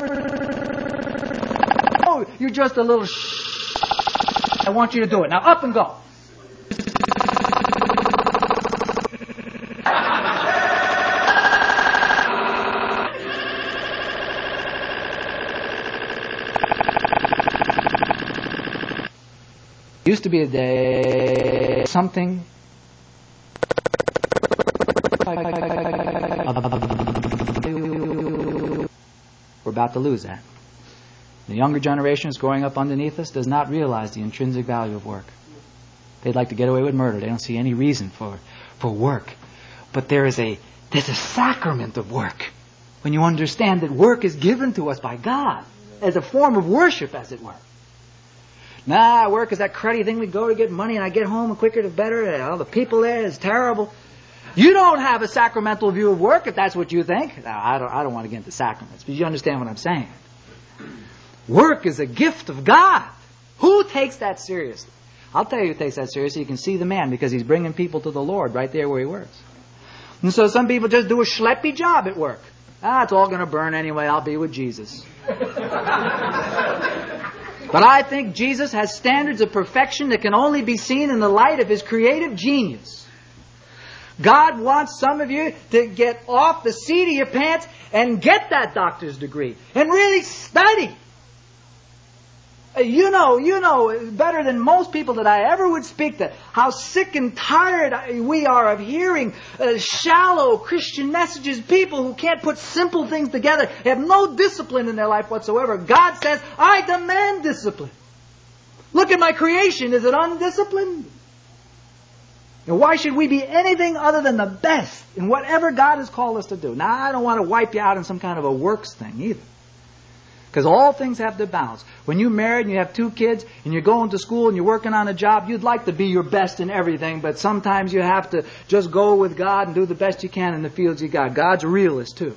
Oh, you're just a little... Shh. I want you to do it. Now up and go. Used to be a day, something. We're about to lose that. The younger generation is growing up underneath us does not realize the intrinsic value of work. They'd like to get away with murder. They don't see any reason for, for work. But there is a there's a sacrament of work when you understand that work is given to us by God as a form of worship, as it were. Nah, work is that cruddy thing we go to get money, and I get home and quicker the better, and all the people there is terrible. You don't have a sacramental view of work if that's what you think. Now, I don't, I don't want to get into sacraments, but you understand what I'm saying. Work is a gift of God. Who takes that seriously? I'll tell you who takes that seriously. You can see the man, because he's bringing people to the Lord right there where he works. And so some people just do a schleppy job at work. Ah, it's all going to burn anyway. I'll be with Jesus. But I think Jesus has standards of perfection that can only be seen in the light of His creative genius. God wants some of you to get off the seat of your pants and get that doctor's degree and really study. You know, you know better than most people that I ever would speak to how sick and tired we are of hearing uh, shallow Christian messages, people who can't put simple things together, have no discipline in their life whatsoever. God says, I demand discipline. Look at my creation. Is it undisciplined? And why should we be anything other than the best in whatever God has called us to do? Now, I don't want to wipe you out in some kind of a works thing either. Because all things have their balance. When you're married and you have two kids and you're going to school and you're working on a job, you'd like to be your best in everything, but sometimes you have to just go with God and do the best you can in the fields you got. God's a realist too.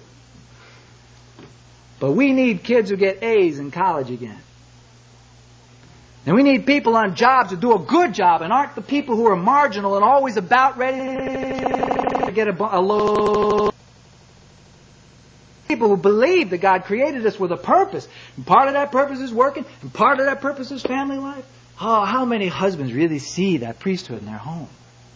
But we need kids who get A's in college again. And we need people on jobs who do a good job and aren't the people who are marginal and always about ready to get a, a low. People who believe that God created us with a purpose. And part of that purpose is working, and part of that purpose is family life. Oh, how many husbands really see that priesthood in their home?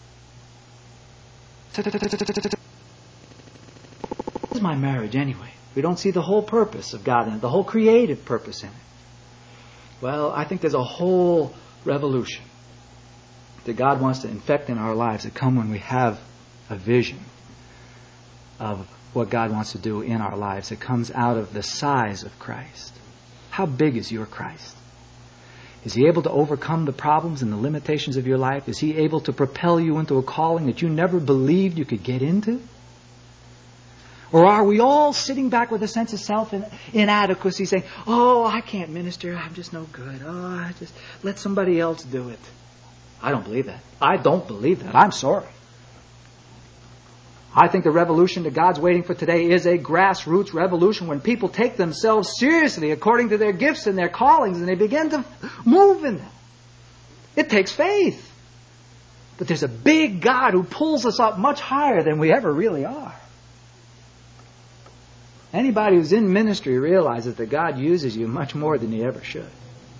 What is my marriage anyway? We don't see the whole purpose of God in it, the whole creative purpose in it. Well, I think there's a whole revolution that God wants to infect in our lives that come when we have a vision of what God wants to do in our lives. It comes out of the size of Christ. How big is your Christ? Is He able to overcome the problems and the limitations of your life? Is He able to propel you into a calling that you never believed you could get into? Or are we all sitting back with a sense of self-inadequacy saying, oh, I can't minister, I'm just no good. Oh, I just let somebody else do it. I don't believe that. I don't believe that. I'm sorry. I think the revolution that God's waiting for today is a grassroots revolution when people take themselves seriously according to their gifts and their callings and they begin to move in them. It takes faith. But there's a big God who pulls us up much higher than we ever really are. Anybody who's in ministry realizes that God uses you much more than He ever should.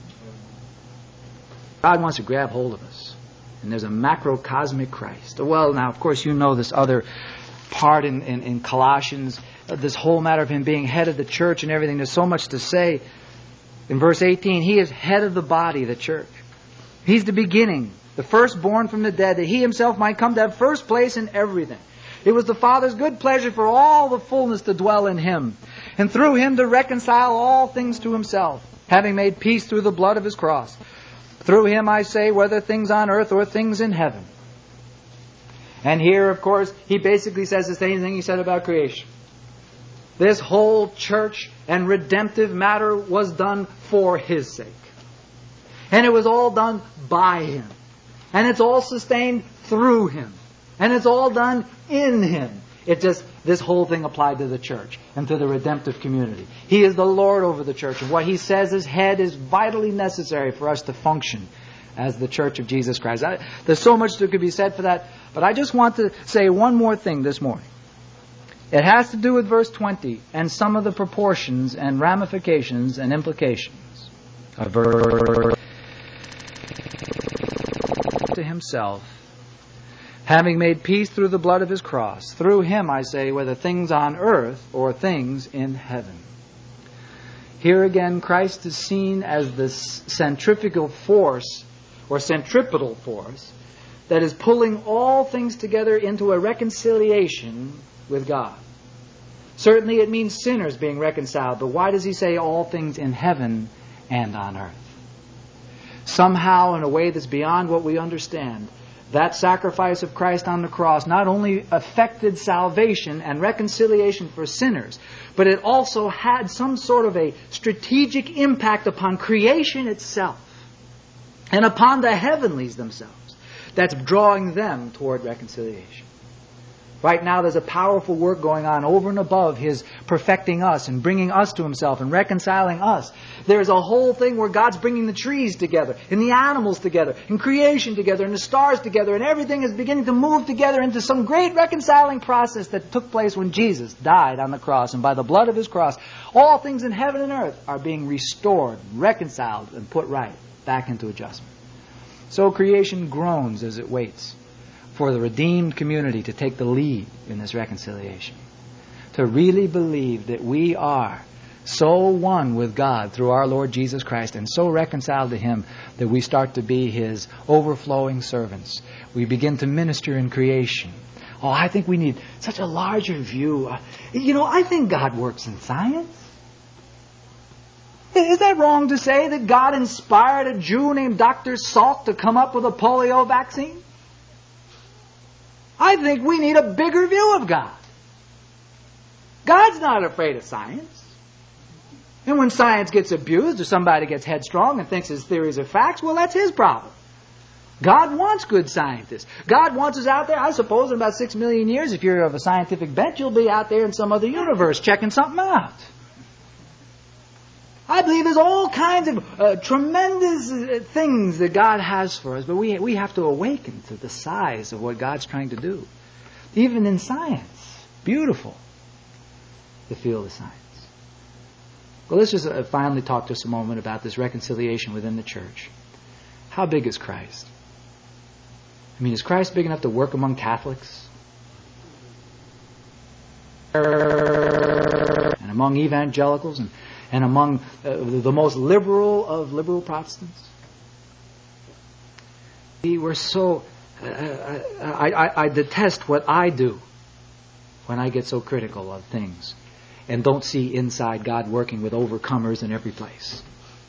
God wants to grab hold of us. And there's a macrocosmic Christ. Well, now, of course, you know this other part in, in, in Colossians, uh, this whole matter of Him being head of the church and everything. There's so much to say. In verse eighteen, He is head of the body, the church. He's the beginning, the firstborn from the dead, that He Himself might come to have first place in everything. It was the Father's good pleasure for all the fullness to dwell in Him, and through Him to reconcile all things to Himself, having made peace through the blood of His cross. Through Him, I say, whether things on earth or things in heaven. And here, of course, He basically says the same thing He said about creation. This whole church and redemptive matter was done for His sake. And it was all done by Him. And it's all sustained through Him. And it's all done in Him. It just, this whole thing applied to the church and to the redemptive community. He is the Lord over the church. And what He says as head is vitally necessary for us to function as the church of Jesus Christ. I, there's so much that could be said for that. But I just want to say one more thing this morning. It has to do with verse twenty and some of the proportions and ramifications and implications of verse to Himself, having made peace through the blood of His cross. Through Him, I say, whether things on earth or things in heaven. Here again, Christ is seen as the centrifugal force or centripetal force that is pulling all things together into a reconciliation with God. Certainly it means sinners being reconciled, but why does He say all things in heaven and on earth? Somehow, in a way that's beyond what we understand, that sacrifice of Christ on the cross not only affected salvation and reconciliation for sinners, but it also had some sort of a strategic impact upon creation itself and upon the heavenlies themselves that's drawing them toward reconciliation. Right now there's a powerful work going on over and above His perfecting us and bringing us to Himself and reconciling us. There's a whole thing where God's bringing the trees together and the animals together and creation together and the stars together, and everything is beginning to move together into some great reconciling process that took place when Jesus died on the cross. And by the blood of His cross, all things in heaven and earth are being restored, reconciled, and put right back into adjustment. So creation groans as it waits for the redeemed community to take the lead in this reconciliation. To really believe that we are so one with God through our Lord Jesus Christ and so reconciled to Him that we start to be His overflowing servants. We begin to minister in creation. Oh, I think we need such a larger view. You know, I think God works in science. Is that wrong to say that God inspired a Jew named Doctor Salk to come up with a polio vaccine? I think we need a bigger view of God. God's not afraid of science. And when science gets abused or somebody gets headstrong and thinks his theories are facts, well, that's his problem. God wants good scientists. God wants us out there. I suppose in about six million years, if you're of a scientific bent, you'll be out there in some other universe checking something out. I believe there's all kinds of uh, tremendous uh, things that God has for us, but we we have to awaken to the size of what God's trying to do. Even in science, beautiful, the field of science. Well, let's just uh, finally talk just a moment about this reconciliation within the church. How big is Christ? I mean, is Christ big enough to work among Catholics? And among evangelicals and and among uh, the most liberal of liberal Protestants? We were so... Uh, I, I, I detest what I do when I get so critical of things and don't see inside God working with overcomers in every place.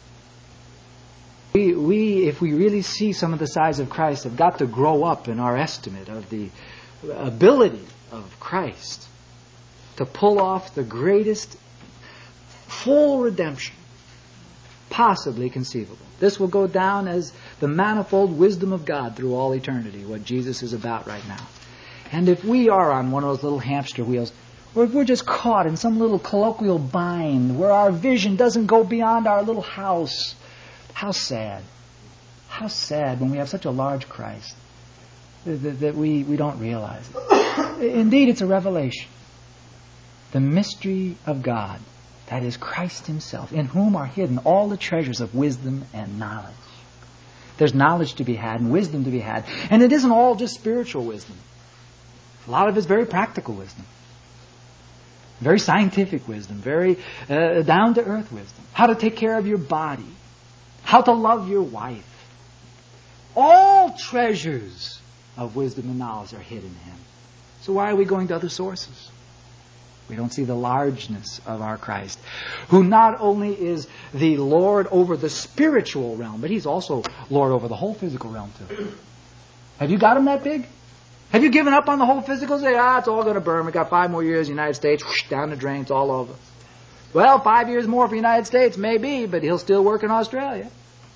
We, we, if we really see some of the size of Christ, have got to grow up in our estimate of the ability of Christ to pull off the greatest full redemption possibly conceivable. This will go down as the manifold wisdom of God through all eternity, what Jesus is about right now. And if we are on one of those little hamster wheels, or if we're just caught in some little colloquial bind where our vision doesn't go beyond our little house, how sad. How sad when we have such a large Christ. that, that we, we don't realize it. Indeed, it's a revelation. The mystery of God, that is Christ Himself, in whom are hidden all the treasures of wisdom and knowledge. There's knowledge to be had and wisdom to be had. And it isn't all just spiritual wisdom. A lot of it's very practical wisdom. Very scientific wisdom. Very uh, down-to-earth wisdom. How to take care of your body. How to love your wife. All treasures of wisdom and knowledge are hidden in Him. So why are we going to other sources? We don't see the largeness of our Christ, who not only is the Lord over the spiritual realm, but He's also Lord over the whole physical realm too. Have you got Him that big? Have you given up on the whole physical? Say, ah, it's all going to burn. We got five more years in the United States. Whoosh, down the drain. It's all over. Well, five years more for the United States, maybe, but He'll still work in Australia.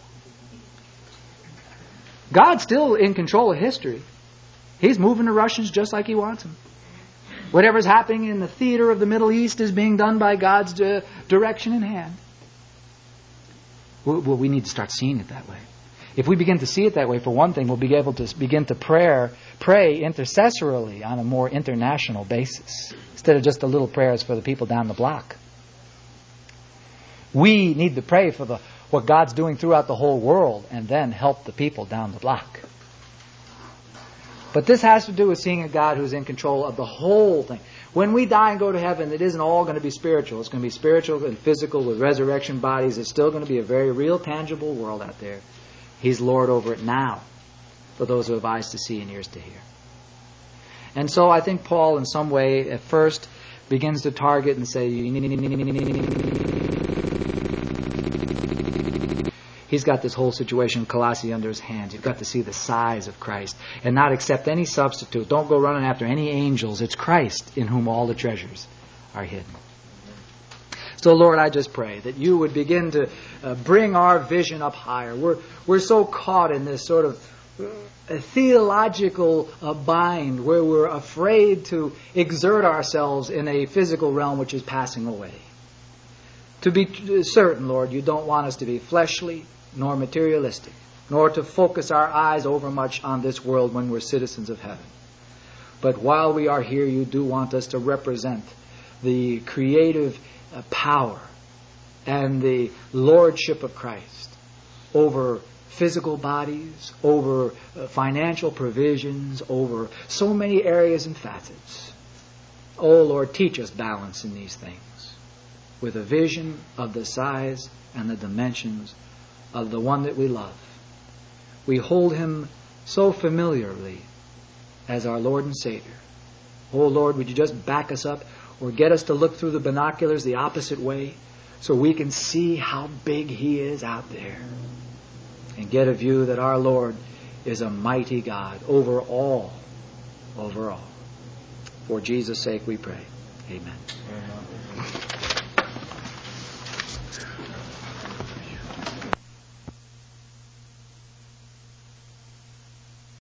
God's still in control of history. He's moving the Russians just like He wants them. Whatever's happening in the theater of the Middle East is being done by God's uh, direction and hand. Well, we need to start seeing it that way. If we begin to see it that way, for one thing, we'll be able to begin to pray, pray intercessorily on a more international basis, instead of just the little prayers for the people down the block. We need to pray for the what God's doing throughout the whole world, and then help the people down the block. But this has to do with seeing a God who's in control of the whole thing. When we die and go to heaven, it isn't all going to be spiritual. It's going to be spiritual and physical with resurrection bodies. It's still going to be a very real, tangible world out there. He's Lord over it now for those who have eyes to see and ears to hear. And so I think Paul, in some way, at first begins to target and say, he's got this whole situation of Colossae under his hands. You've got to see the size of Christ and not accept any substitute. Don't go running after any angels. It's Christ in whom all the treasures are hidden. So, Lord, I just pray that You would begin to uh, bring our vision up higher. We're, we're so caught in this sort of uh, theological uh, bind where we're afraid to exert ourselves in a physical realm which is passing away. To be certain, Lord, You don't want us to be fleshly nor materialistic, nor to focus our eyes overmuch on this world when we're citizens of heaven. But while we are here, You do want us to represent the creative uh, power and the lordship of Christ over physical bodies, over uh, financial provisions, over so many areas and facets. Oh, Lord, teach us balance in these things with a vision of the size and the dimensions of the one that we love. We hold Him so familiarly as our Lord and Savior. Oh Lord, would You just back us up or get us to look through the binoculars the opposite way so we can see how big He is out there and get a view that our Lord is a mighty God over all, over all. For Jesus' sake we pray. Amen. Amen.